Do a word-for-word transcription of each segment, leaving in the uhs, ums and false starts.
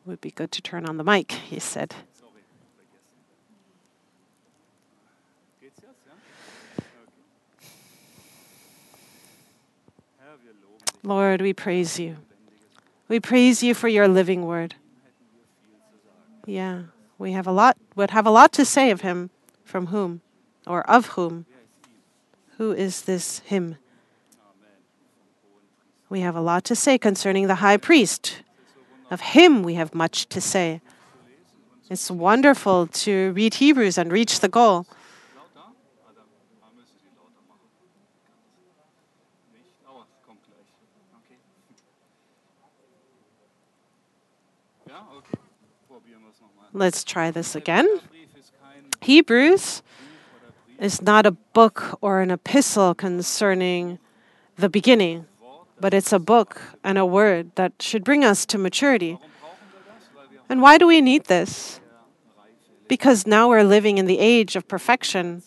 Would be good to turn on the mic, he said. Lord, we praise you. We praise you for your living word. Yeah, we have a lot, would have a lot to say of him. From whom? Or of whom? Who is this him? We have a lot to say concerning the high priest. Of him we have much to say. It's wonderful to read Hebrews and reach the goal. Let's try this again. Hebrews is not a book or an epistle concerning the beginning, but it's a book and a word that should bring us to maturity. And why do we need this? Because now we're living in the age of perfection.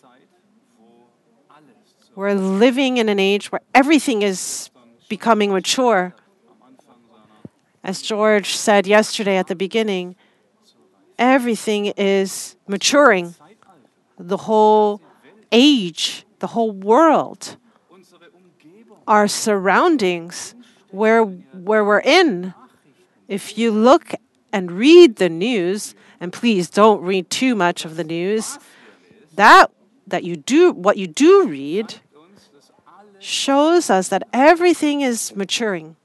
We're living in an age where everything is becoming mature. As George said yesterday at the beginning, everything is maturing. The whole age, the whole world, our surroundings, where, where we're in. If you look and read the news, and please don't read too much of the news, that, that you do, what you do read shows us that everything is maturing.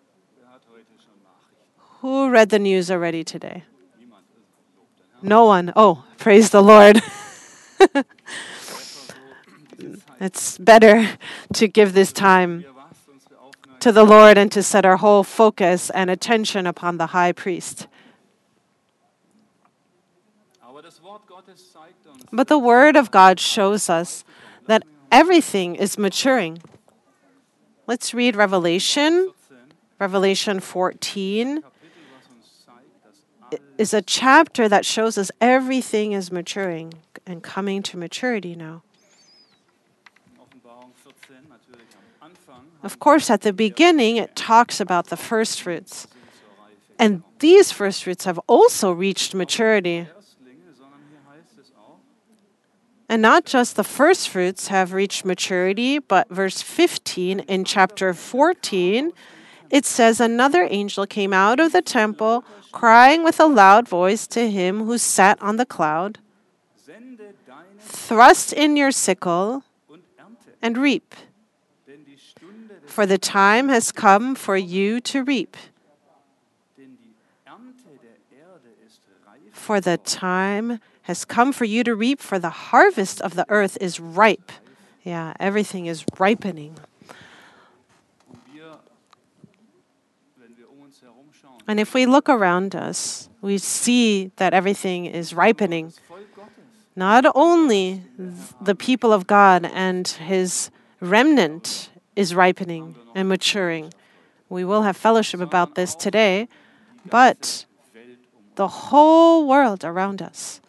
Who read the news already today? No one. Oh, praise the Lord. It's better to give this time to the Lord and to set our whole focus and attention upon the high priest. But the Word of God shows us that everything is maturing. Let's read Revelation. Revelation fourteen is a chapter that shows us everything is maturing and coming to maturity now. Of course, at the beginning, it talks about the first fruits. And these first fruits have also reached maturity. And not just the first fruits have reached maturity, but verse fifteen in chapter fourteen, it says, another angel came out of the temple, crying with a loud voice to him who sat on the cloud, thrust in your sickle and reap, for the time has come for you to reap. For the time has come for you to reap, for the harvest of the earth is ripe. Yeah, everything is ripening. And if we look around us, we see that everything is ripening. Not only the people of God and his remnant is ripening and maturing. We will have fellowship about this today, but the whole world around us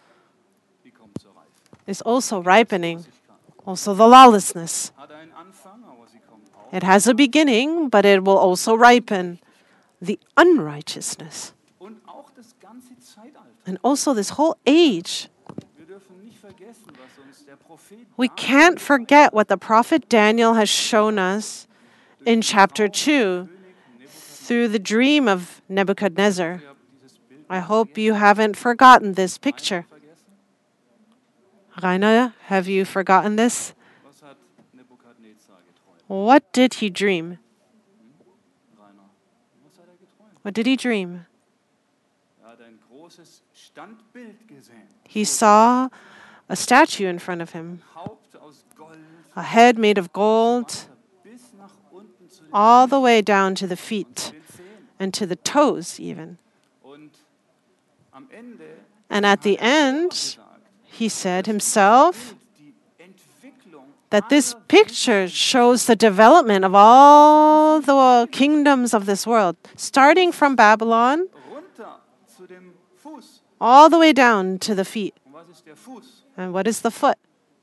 is also ripening. Also the lawlessness. It has a beginning, but it will also ripen. The unrighteousness. And also this whole age. We can't forget what the prophet Daniel has shown us in chapter two through the dream of Nebuchadnezzar. I hope you haven't forgotten this picture. Rainer, have you forgotten this? What did he dream? What did he dream? He saw a statue in front of him, a head made of gold, all the way down to the feet and to the toes even. And at the end, he said himself that this picture shows the development of all the kingdoms of this world, starting from Babylon, all the way down to the feet. And what is the foot?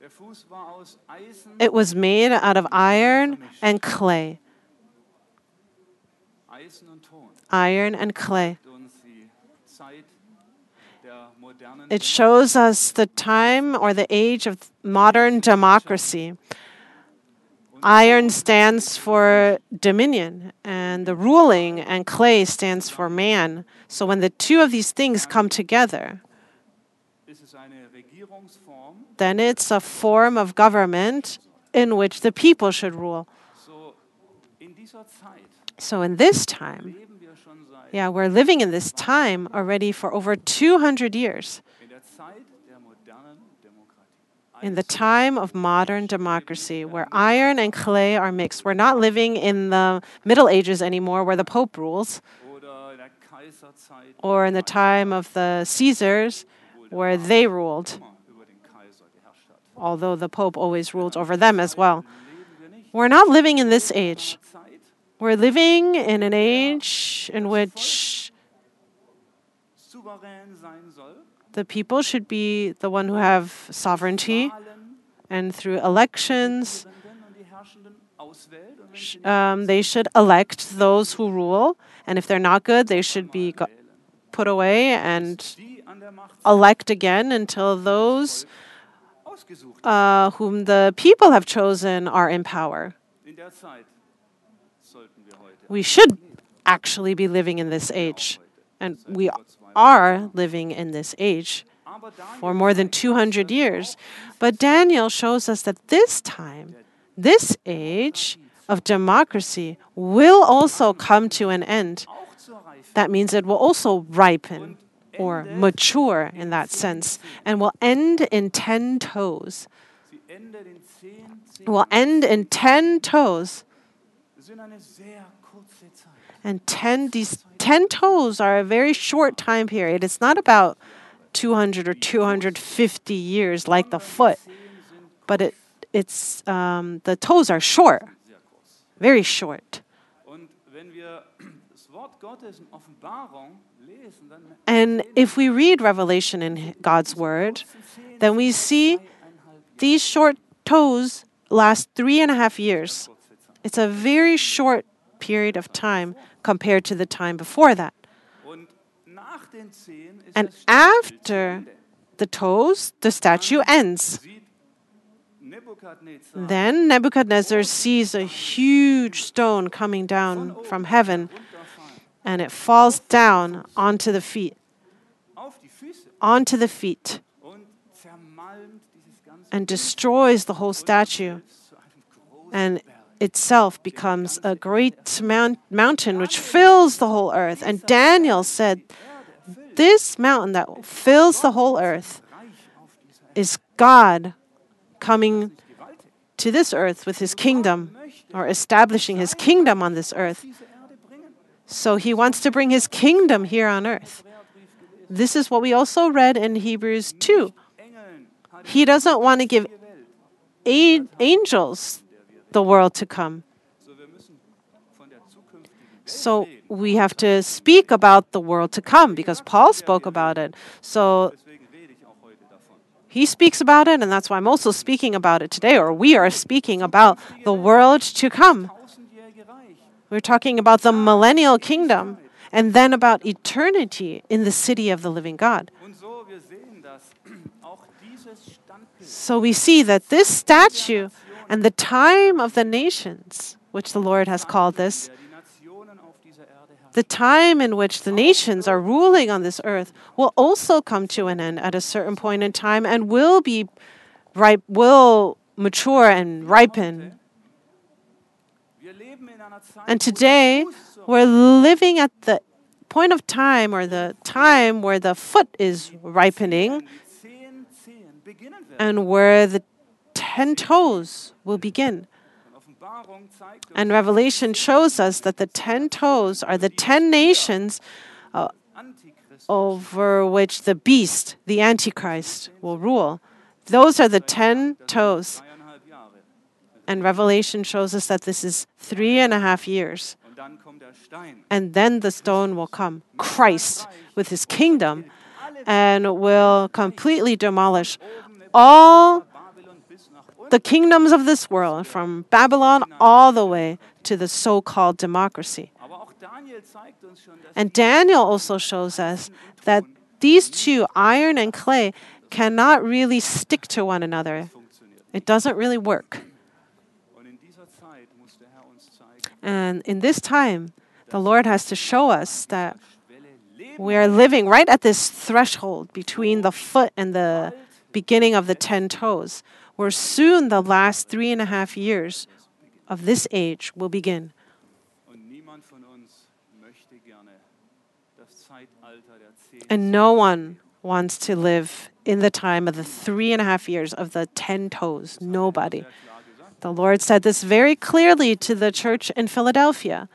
It was made out of iron and clay. Iron and clay. It shows us the time or the age of modern democracy. Iron stands for dominion, and the ruling, and clay stands for man. So when the two of these things come together, then it's a form of government in which the people should rule. So in this time, yeah, we're living in this time already for over two hundred years. In the time of modern democracy, where iron and clay are mixed. We're not living in the Middle Ages anymore, where the Pope rules, or in the time of the Caesars, where they ruled, although the Pope always ruled over them as well. We're not living in this age. We're living in an age in which the people should be the one who have sovereignty, and through elections, um, they should elect those who rule, and if they're not good, they should be go- put away and elect again until those uh, whom the people have chosen are in power. We should actually be living in this age, and we are living in this age for more than two hundred years. But Daniel shows us that this time, this age of democracy will also come to an end. That means it will also ripen or mature in that sense, and will end in ten toes. It will end in ten toes. And ten, these ten toes are a very short time period. It's not about two hundred or two hundred fifty years like the foot, but it, it's um, the toes are short, very short. And if we read Revelation in God's Word, then we see these short toes last three and a half years. It's a very short period of time compared to the time before that. And after the toes, the statue ends. Then Nebuchadnezzar sees a huge stone coming down from heaven, and it falls down onto the feet, onto the feet, and destroys the whole statue, and itself becomes a great mount- mountain which fills the whole earth. And Daniel said, this mountain that fills the whole earth is God coming to this earth with his kingdom, or establishing his kingdom on this earth. So he wants to bring his kingdom here on earth. This is what we also read in Hebrews two. He doesn't want to give a- angels the world to come. So we have to speak about the world to come, because Paul spoke about it. So he speaks about it, and that's why I'm also speaking about it today, or we are speaking about the world to come. We're talking about the millennial kingdom, and then about eternity in the city of the living God. So we see that this statue and the time of the nations, which the Lord has called this, the time in which the nations are ruling on this earth, will also come to an end at a certain point in time, and will be ripe, will mature and ripen. And today, we're living at the point of time, or the time where the foot is ripening, and where the ten toes will begin. And Revelation shows us that the ten toes are the ten nations uh, over which the beast, the Antichrist, will rule. Those are the ten toes. And Revelation shows us that this is three and a half years. And then the stone will come, Christ, with his kingdom, and will completely demolish all the kingdoms of this world, from Babylon all the way to the so-called democracy. And Daniel also shows us that these two, iron and clay, cannot really stick to one another. It doesn't really work. And in this time, the Lord has to show us that we are living right at this threshold between the foot and the beginning of the ten toes, where soon the last three and a half years of this age will begin. And no one wants to live in the time of the three and a half years of the ten toes. Nobody. The Lord said this very clearly to the church in Philadelphia.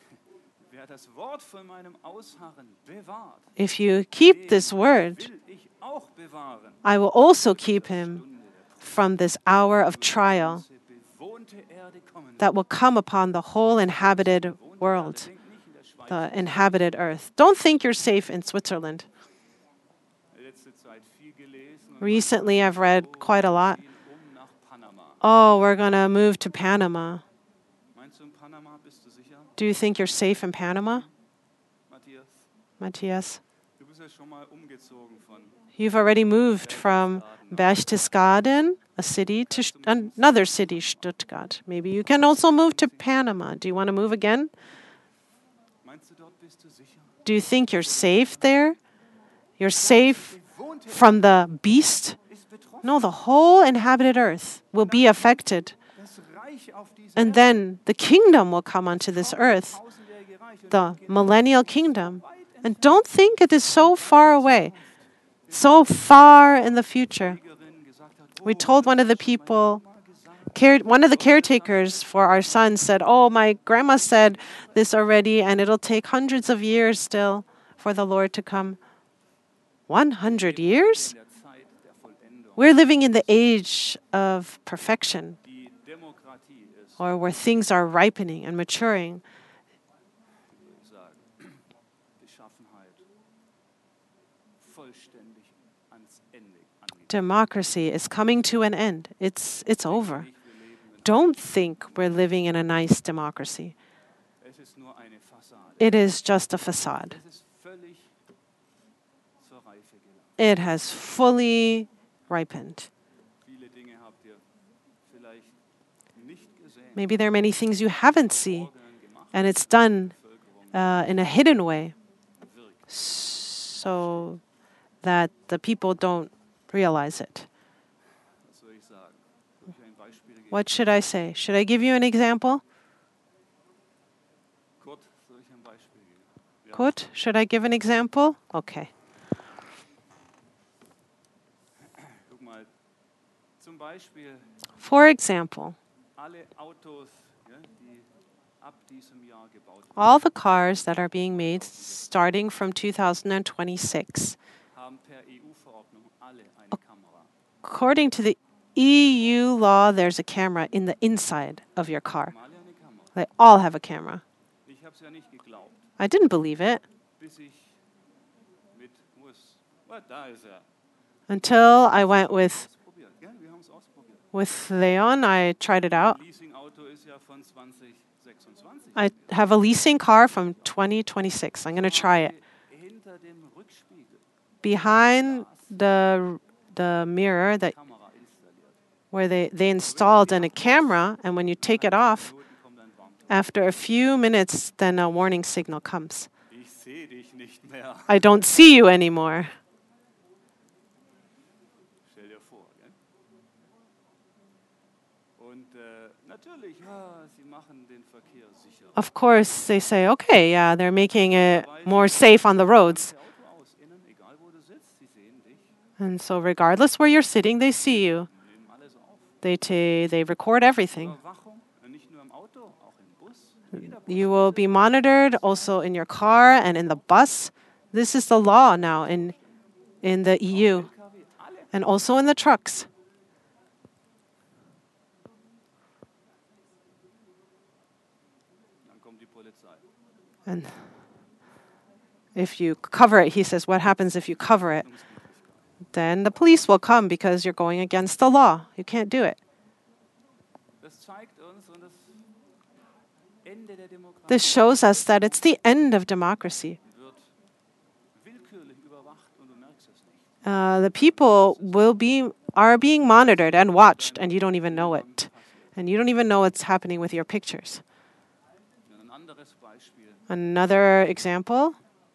If you keep this word, I will also keep him from this hour of trial that will come upon the whole inhabited world, the inhabited earth. Don't think you're safe in Switzerland. Recently, I've read quite a lot. Oh, we're going to move to Panama. Do you think you're safe in Panama? Matthias? You've already moved from Berchtesgaden, a city, to St- another city, Stuttgart. Maybe you can also move to Panama. Do you want to move again? Do you think you're safe there? You're safe from the beast? No, the whole inhabited earth will be affected. And then the kingdom will come onto this earth, the millennial kingdom. And don't think it is so far away, so far in the future. We told one of the people, care, one of the caretakers for our son said, oh, my grandma said this already, and it'll take hundreds of years still for the Lord to come. one hundred years? We're living in the age of perfection, or where things are ripening and maturing. Democracy is coming to an end. It's, it's over. Don't think we're living in a nice democracy. It is just a facade. It has fully ripened. Maybe there are many things you haven't seen, and it's done uh, in a hidden way so that the people don't realize it. What should I say? Should I give you an example? Kurt, should I give an example? Okay. For example, all the cars that are being made starting from two thousand twenty-six, according to the E U law, there's a camera in the inside of your car. They all have a camera. I didn't believe it until I went with with Leon. I tried it out. I have a leasing car from twenty twenty-six. I'm going to try it. Behind the the mirror that where they, they installed in a camera, and when you take it off, after a few minutes, then a warning signal comes. I don't see you anymore. Of course, they say, okay, yeah, they're making it more safe on the roads. And so regardless where you're sitting, they see you. They, t- they record everything. You will be monitored also in your car and in the bus. This is the law now in, in the E U and also in the trucks. And if you cover it, he says, what happens if you cover it? Then the police will come because you're going against the law. You can't do it. This shows us that it's the end of democracy. Uh, the people will be are being monitored and watched, and you don't even know it. And you don't even know what's happening with your pictures. Another example.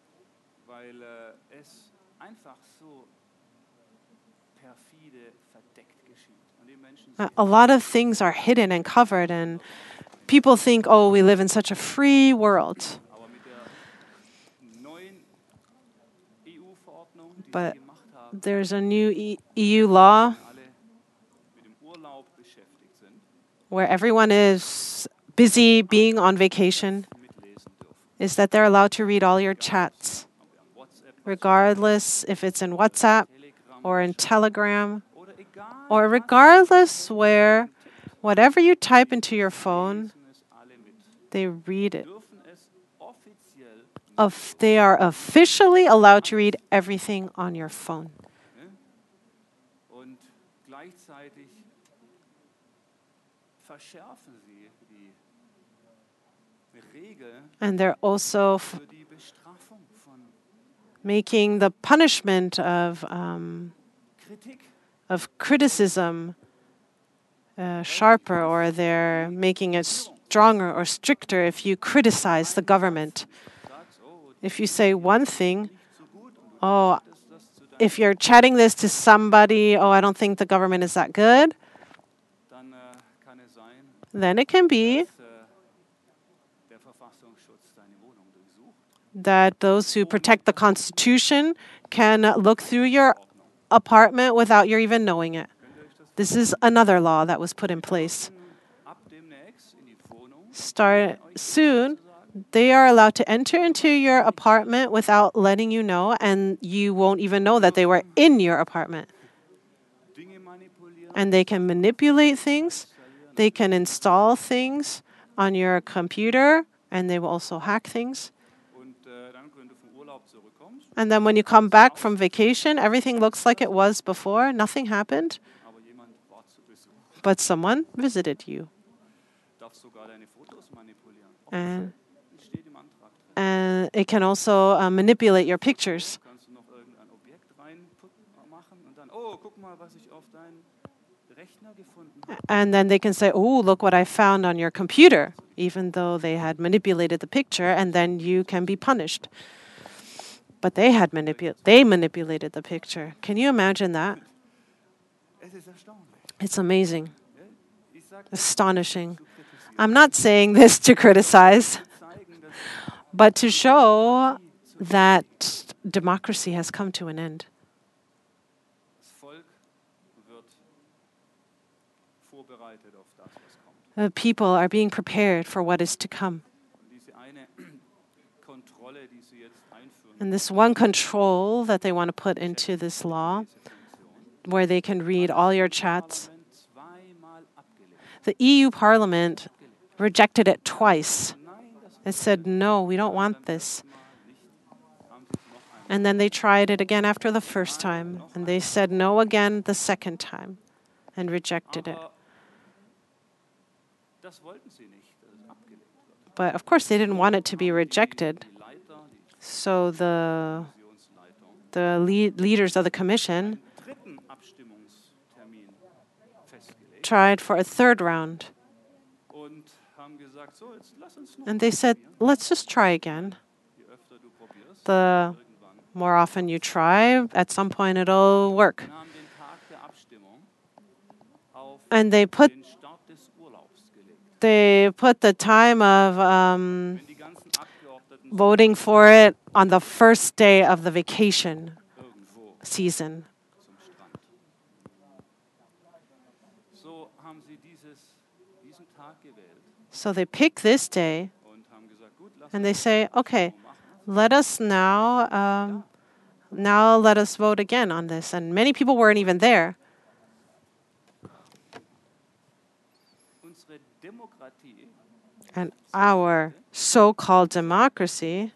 Uh, a lot of things are hidden and covered, and people think, oh, we live in such a free world. But there's a new E U law where everyone is busy being on vacation, is that they're allowed to read all your chats, regardless if it's in WhatsApp or in Telegram, or regardless where, whatever you type into your phone, they read it. Of, they are officially allowed to read everything on your phone. And they're also f- making the punishment of um, of criticism uh, sharper, or they're making it stronger or stricter if you criticize the government. If you say one thing, oh, if you're chatting this to somebody, oh, I don't think the government is that good, then it can be that those who protect the Constitution can look through your apartment without your even knowing it. This is another law that was put in place. Start soon, they are allowed to enter into your apartment without letting you know, and you won't even know that they were in your apartment. And they can manipulate things, they can install things on your computer, and they will also hack things. And then when you come back from vacation, everything looks like it was before. Nothing happened. But someone visited you. And, and it can also uh, manipulate your pictures. And then they can say, oh, look what I found on your computer, even though they had manipulated the picture, and then you can be punished. But they had manipul- they manipulated the picture. Can you imagine that? It's amazing. Astonishing. I'm not saying this to criticize, but to show that democracy has come to an end. The people are being prepared for what is to come. And this one control that they want to put into this law, where they can read all your chats, the E U Parliament rejected it twice. It said, no, we don't want this. And then they tried it again after the first time, and they said no again the second time, and rejected it. But of course, they didn't want it to be rejected. So the the lead, leaders of the commission tried for a third round. And they said, let's just try again. The more often you try, at some point it'll work. And they put they put the time of um, voting for it on the first day of the vacation season. So they pick this day, and they say, okay, let us now, um, now let us vote again on this. And many people weren't even there. And our so-called democracy,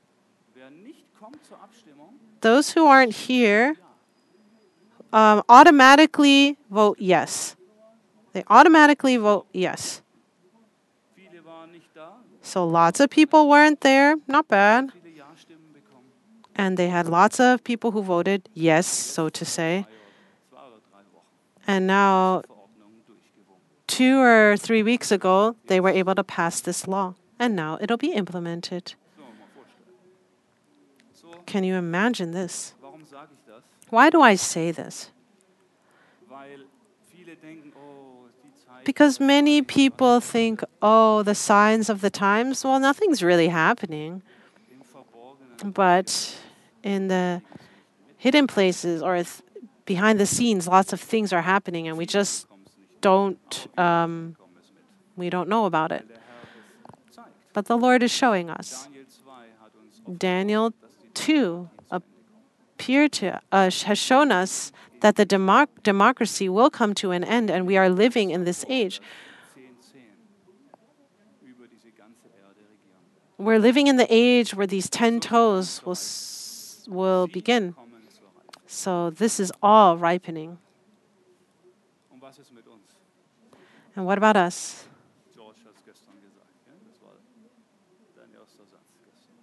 those who aren't here um, automatically vote yes. They automatically vote yes. So lots of people weren't there, not bad. viele Ja-Stimmen bekommen. And they had lots of people who voted yes, so to say. Zwei oder drei Wochen And now, Verordnungen durchgewunken. two or three weeks ago, they were able to pass this law. And now it'll be implemented. So, mal vorstellen. So, Can you imagine this? warum sage ich das? Why do I say this? Weil viele denken, oh, die Zeit. Because many people think, oh, the signs of the times, well, nothing's really happening. Im Verborgenen But in the hidden places or th- behind the scenes, lots of things are happening, and we just don't um, kommen es mit. we don't know about it. Der Herr es zeigt. But the Lord is showing us. Daniel zwei hat uns oft Daniel two appeared to us, has shown us that the democ- democracy will come to an end, and we are living in this age. zehn zehn über diese ganze Erde regieren. We're living in the age where these ten toes will s- will begin. Kommen zur Reife. So this is all ripening. Und was ist mit uns? And what about us? George hat es gestern gesagt. Ja? Das war dein erster Satz gestern.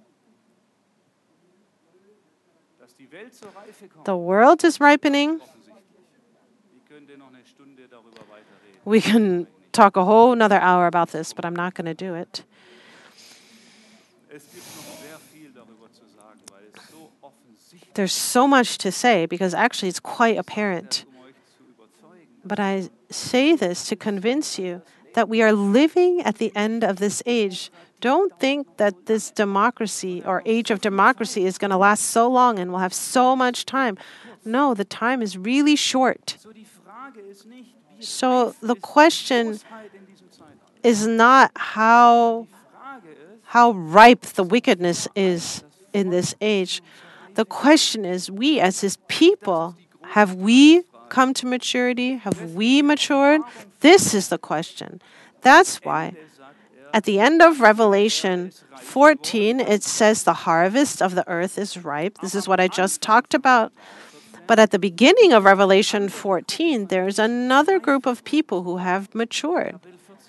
Dass die Welt zur Reife kommt, The world is ripening. offensichtlich. Wir können dir noch eine Stunde darüber weiterreden. We can talk a whole another hour about this, but I'm not going to do it. Es gibt noch sehr viel darüber zu sagen, weil es so offensichtlich There's so much to say because actually it's quite apparent. ist, um euch zu überzeugen. But I say this to convince you that we are living at the end of this age. Don't think that this democracy or age of democracy is going to last so long and we'll have so much time. No, the time is really short. So die Frage ist nicht, wie So reif the ist question Bosheit in diesem Zeitalter. is not how Die Frage ist, how ripe the wickedness is in this age. The question is, we as his people, have we come to maturity? Have we matured? This is the question. That's why at the end of Revelation fourteen, it says the harvest of the earth is ripe. This is what I just talked about. But at the beginning of Revelation fourteen, there's another group of people who have matured.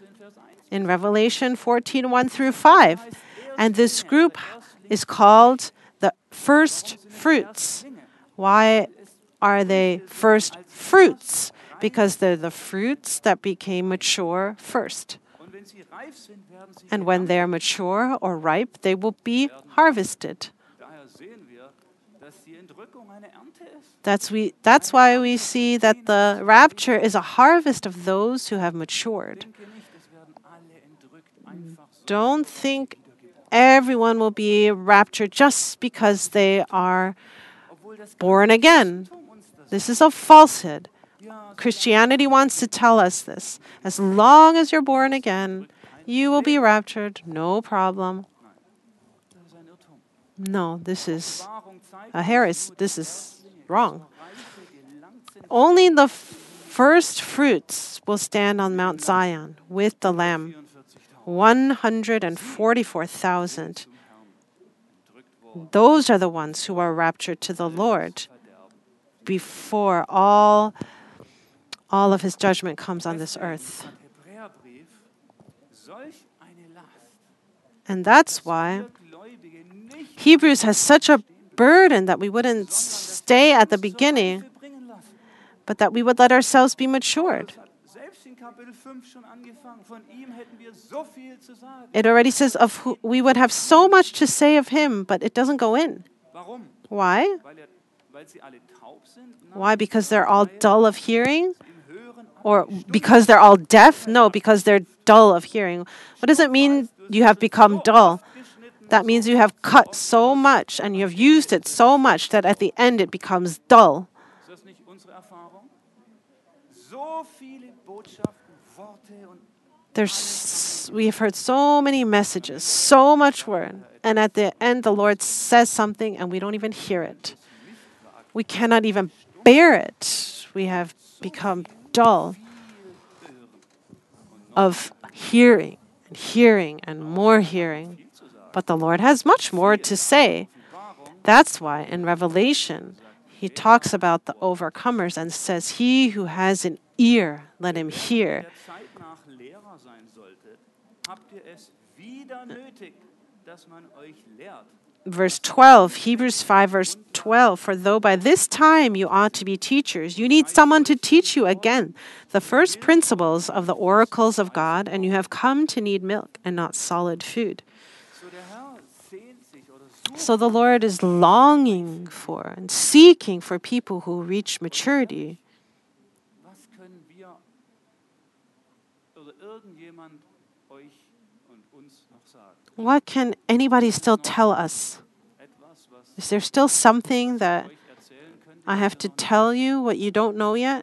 In Revelation fourteen, one through five. And this group is called the first fruits. Why are they first fruits? Because they're the fruits that became mature first. und wenn sie reif sind, werden sie And when they're mature or ripe, they will be harvested. daher sehen wir, dass die Entrückung eine Ernte ist. That's, we, that's why we see that the rapture is a harvest of those who have matured. Denke nicht, es werden alle entrückt, einfach so. Don't think everyone will be raptured just because they are Obwohl das born again. Christentum uns das This is a falsehood. ja, Christianity wants to tell us this. As long as you're born again, you will be raptured, no problem. das ist ein Irrtum. No, this is Wahrung zeigt a heresy. This is wrong. Reife gelangt sind Only the first fruits will stand on Mount Zion with the Lamb. one hundred forty-four thousand. Those are the ones who are raptured to the Lord before all, all of his judgment comes on this earth. Hebräerbrief solch eine Last. And that's why Gläubige nicht Hebrews has such a burden that we wouldn't stay at the beginning, bringen lassen. but that we would let ourselves be matured. Selbst in Kapitel fünf schon angefangen. Von ihm hätten wir so viel zu sagen. It already says of who we would have so much to say of him, but it doesn't go in. Warum? Why? Weil, er, weil sie alle taub sind? Why? Because they're all dull of hearing? Im Hören Or because they're all deaf? No, because they're dull of hearing. What does it mean you have become dull? abgeschnitten. That means you have cut so much and you have used it so much that at the end it becomes dull. Ist das nicht unsere Erfahrung? So viele Botschaften, Worte und There's, we have heard so many messages, so much word, and at the end the Lord says something and we don't even hear it. We cannot even bear it. We have become dull of hearing and hearing and more hearing. But the Lord has much more to say. That's why in Revelation he talks about the overcomers and says, "He who has an ear, let him hear." der Zeit nach Lehrer sein sollte, habt ihr es wieder nötig, dass man euch lehrt. Verse twelve, Hebrews five, verse twelve. For though by this time you ought to be teachers, you need someone to teach you again the first principles of the oracles of God, and you have come to need milk and not solid food. So der Herr sehnt sich oder sucht, So the Lord is longing for and seeking for people who reach maturity. was können wir oder irgendjemand euch und uns noch sagen? What can anybody still tell us? Etwas, was Is there still something that euch erzählen könnte, I have to tell you what you don't know yet?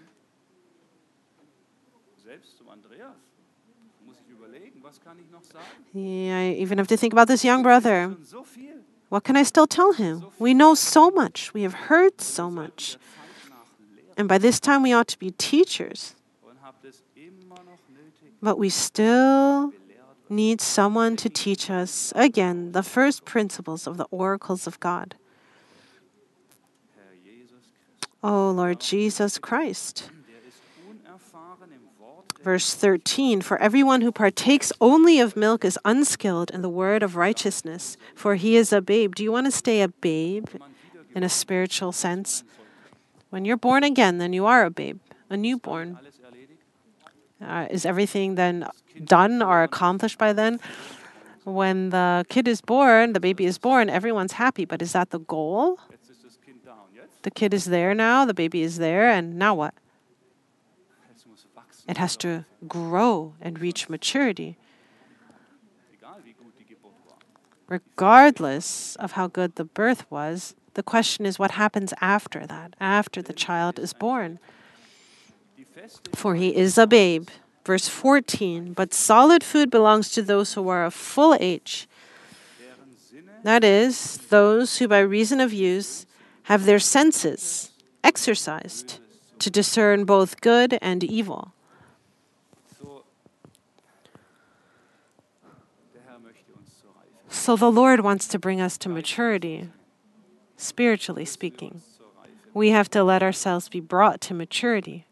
selbst zum Andreas. Muss ich überlegen, was kann ich noch sagen? Yeah, I even have to think about this young brother. Schon so viel. What can I still tell him? We know so much. We have heard so much. Zeit nach Lehre And by this time, we ought to be teachers. und habt es immer noch nötig, But we still belehrt need someone to teach us, again, the first principles of the oracles of God. Herr Jesus Christus. Oh, Lord Jesus Christ. Der ist unerfahren im Wort der Verse thirteen, for everyone who partakes only of milk is unskilled in the word of righteousness, for he is a babe. Do you want to stay a babe in a spiritual sense? When you're born again, then you are a babe, a newborn. alles erledigt. Uh, is everything then done or accomplished by then? When the kid is born, the baby is born, everyone's happy, but is that the goal? Jetzt ist das Kind da und jetzt, The kid is there now, the baby is there, and now what? es muss wachsen. It has to grow and reach maturity, Egal wie gut die Geburt war. regardless of how good the birth was. The question is what happens after that, after the child is born. Die feste For he is a babe. Verse fourteen, but solid food belongs to those who are of full age. deren Sinne That is, those who by reason of use have their senses exercised to discern both good and evil. so. Der Herr möchte uns zur Reife, So the Lord wants to bring us to maturity, spiritually speaking. zur Reife. We have to let ourselves be brought to maturity.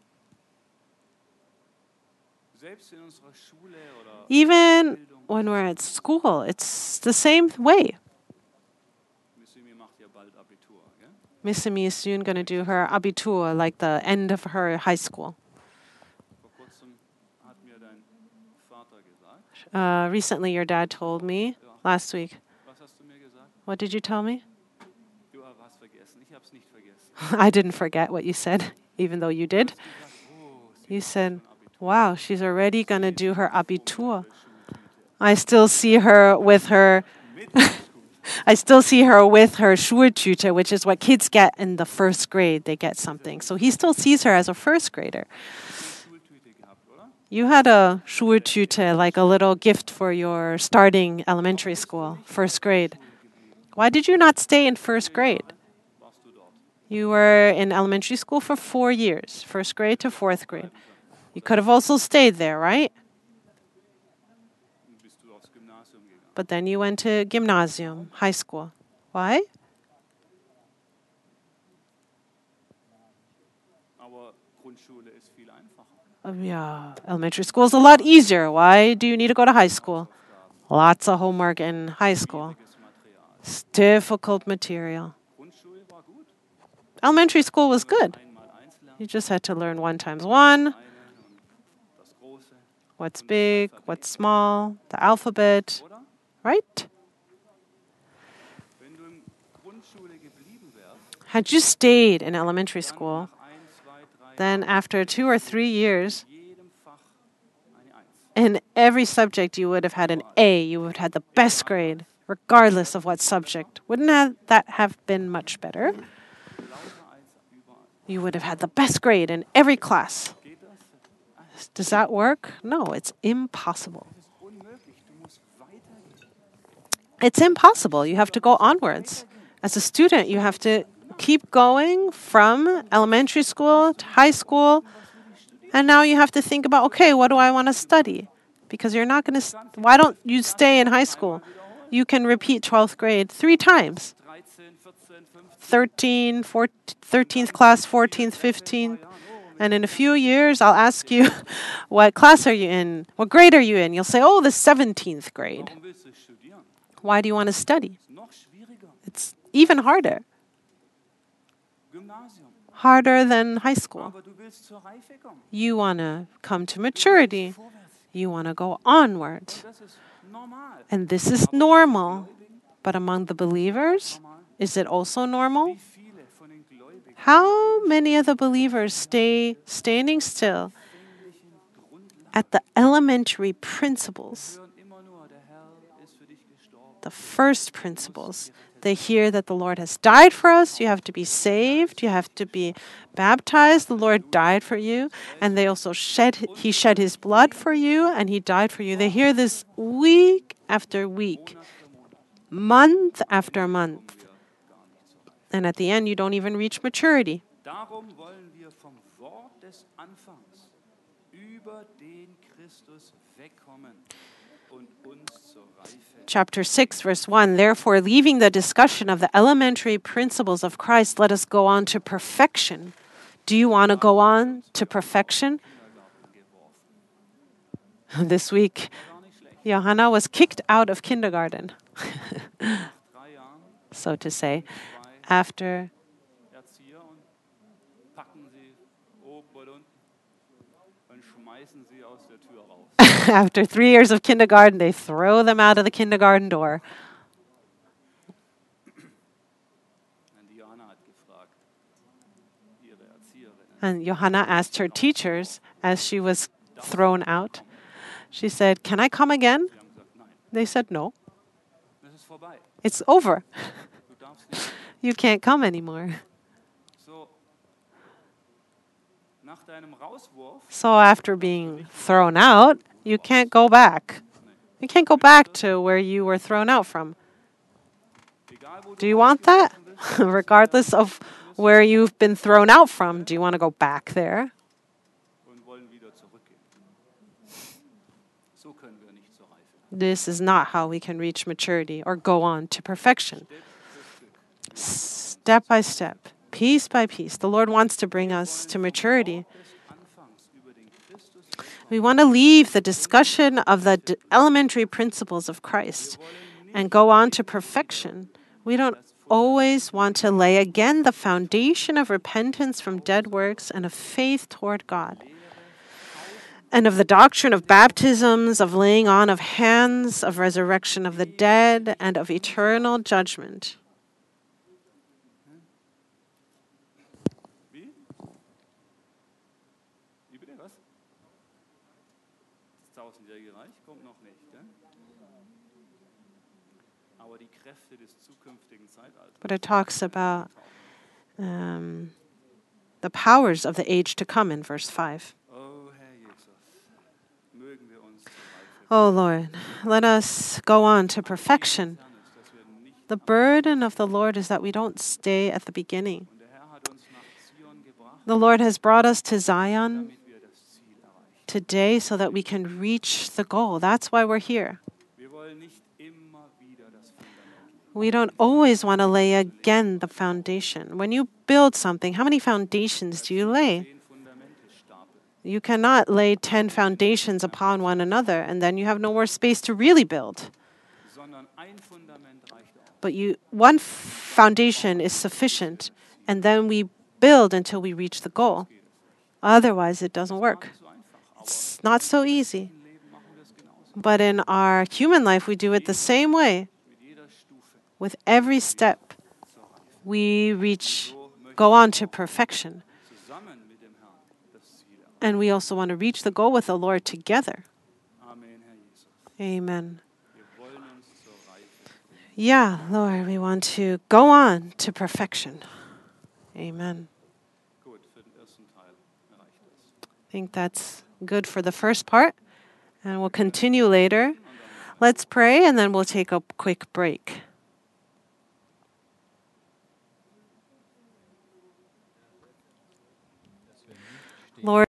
Selbst in unserer Schule oder Even when we're at school, it's the same way. Missimi macht ja bald Abitur, gell? Missimi is soon going to do her Abitur, like the end of her high school. Vor kurzem hat mir dein Vater gesagt. Uh, recently, your dad told me, last week. Was hast du mir gesagt? What did you tell me? Du hast was vergessen. Ich hab's nicht vergessen. I didn't forget what you said, even though you did. Oh, sie You said, wow, she's already going to do her Abitur. I still see her with her, I still see her with her Schultüte, which is what kids get in the first grade. They get something. So he still sees her as a first grader. Schultüte gehabt, oder? You had a Schultüte, like a little gift for your starting elementary school, first grade. Why did you not stay in first grade? Warst du dort? You were in elementary school for four years, first grade to fourth grade. You could have also stayed there, right? Und bist du aufs Gymnasium gegangen? But then you went to gymnasium, high school. Why? Aber Grundschule ist viel einfacher. Uh, yeah, elementary school is a lot easier. Why do you need to go to high school? Lots of homework in high school. Das Material. It's difficult material. Grundschule war gut. Elementary school was good. Einmal eins lernen, You just had to learn one times one, eine und das Große, what's big, what's small, the alphabet, oder? right? Wenn du in Grundschule geblieben wärst, Had you stayed in elementary school, nach ein, zwei, drei, then after two or three years, in jedem Fach eine Eins. in every subject you would have had an A. You would have had the best grade, regardless of what subject. Wouldn't have that have been much better? Lauter Eins überall. You would have had the best grade in every class. Geht das? Does that work? No, it's impossible. Das ist unmöglich. Du musst weitergehen. It's impossible. You have to go onwards. As a student, you have to keep going from elementary school to high school. And now you have to think about, okay, what do I want to study? Because you're not going to, st- why don't you stay in high school? You can repeat twelfth grade three times. dreizehn, vierzehn, fünfzehn. thirteen, fourteenth, thirteenth class, fourteenth, fifteenth. And in a few years, I'll ask you, what class are you in? What grade are you in? You'll say, oh, the seventeenth grade. Warum willst du studieren? Why do you want to study? Ist noch schwieriger. It's even harder. Gymnasium. Harder than high school. Aber du willst zur Reife kommen. You want to come to maturity. Vorwärts. You want to go onward. Das ist normal. And this is normal. But among the believers, is it also normal? Wie viele von den Gläubigen How many of the believers stay standing still at the elementary principles, hören immer nur, der Herr ist für dich gestorben. the first principles? They hear that the Lord has died for us. You have to be saved. You have to be baptized. The Lord died for you. And they also shed, He shed His blood for you and He died for you. They hear this week after week, month after month. And at the end, you don't even reach maturity. Darum wollen wir vom Wort des Anfangs über den Christus wegkommen und uns zur Reife. Chapter six, verse one, therefore, leaving the discussion of the elementary principles of Christ, let us go on to perfection. Do you want to go on to perfection? This week, Johanna was kicked out of kindergarten, Drei Jahren so to say, after Erzieher und packen sie oben und unten und schmeißen sie aus der Tür raus. after three years of kindergarten, they throw them out of the kindergarten door. Und Diana hat gefragt, ihre Erzieherin, And Johanna asked her teachers as she was thrown out, she said, can I come again? sie haben gesagt, nein, They said, no, das ist vorbei. it's over. Du darfst nicht. You can't come anymore. So, nach deinem Rauswurf So after being thrown out, you can't go back. You can't go back to where you were thrown out from. egal wo Do du you want that? Regardless of where you've been thrown out from, do you want to go back there? und wollen wieder zurückgehen. So können wir nicht zur Reife. This is not how we can reach maturity or go on to perfection. Step by step, piece by piece, the Lord wants to bring us to maturity. Des Anfangs über den Christus We want to leave the discussion of the d- elementary principles of Christ and go on to perfection. We don't always want to lay again the foundation of repentance from dead works and of faith toward God, and of the doctrine of baptisms, of laying on of hands, of resurrection of the dead, and of eternal judgment. Wie? Wie bitte, was? Das tausendjährige Reich kommt noch nicht, gell? Aber die Kräfte des zukünftigen Zeitalters. But it talks about um, the powers of the age to come in verse five. Oh Herr Jesus, mögen wir uns zur Reife Oh Lord, let us go on to perfection. führen, dass wir nicht. The burden of the Lord is that we don't stay at the beginning. Und der Herr hat uns nach Zion gebracht, The Lord has brought us to Zion damit wir das Ziel erreichen. today so that we can reach the goal. That's why we're here. Wir wollen nicht immer wieder das Fundament. We don't always want to lay again the foundation. When you build something, how many foundations do you lay? Zehn Fundamente stapeln. You cannot lay ten foundations upon one another, and then you have no more space to really build. Sondern ein Fundament reicht aus. But you, one f- foundation is sufficient, and then we build until we reach the goal. Otherwise, it doesn't work. So einfach. Aber It's not so easy. im Leben machen wir es genauso. But in our human life, we do it the same way. Mit jeder Stufe With every step, zur Reife. we reach, go on to perfection. Zusammen mit dem Herrn das Ziel erreichen. And we also want to reach the goal with the Lord together. Amen, Herr Jesus. Amen. Wir wollen uns zur Reife bringen. Yeah, Lord, we want to go on to perfection. Amen. Gut, für den ersten Teil reicht das. I think that's good for the first part, and we'll continue later. Let's pray, and then we'll take a quick break. Lord,